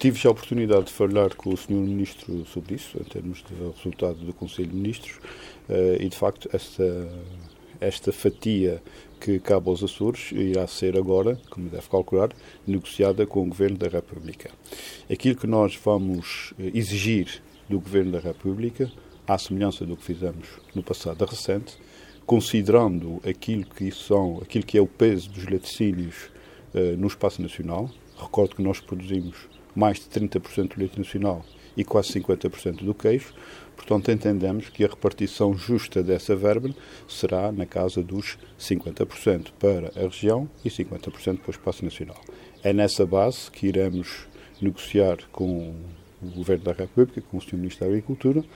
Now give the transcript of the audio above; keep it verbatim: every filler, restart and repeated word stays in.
tive já a oportunidade de falar com o senhor Ministro sobre isso, em termos de resultado do Conselho de Ministros, e de facto esta, esta fatia que cabe aos Açores irá ser agora, como deve calcular, negociada com o Governo da República. Aquilo que nós vamos exigir do Governo da República, à semelhança do que fizemos no passado recente, considerando aquilo que, são, aquilo que é o peso dos laticínios uh, no espaço nacional. Recordo que nós produzimos mais de trinta por cento do leite nacional e quase cinquenta por cento do queijo. Portanto, entendemos que a repartição justa dessa verba será na casa dos cinquenta por cento para a região e cinquenta por cento para o espaço nacional. É nessa base que iremos negociar com o Governo da República, com o senhor Ministro da Agricultura,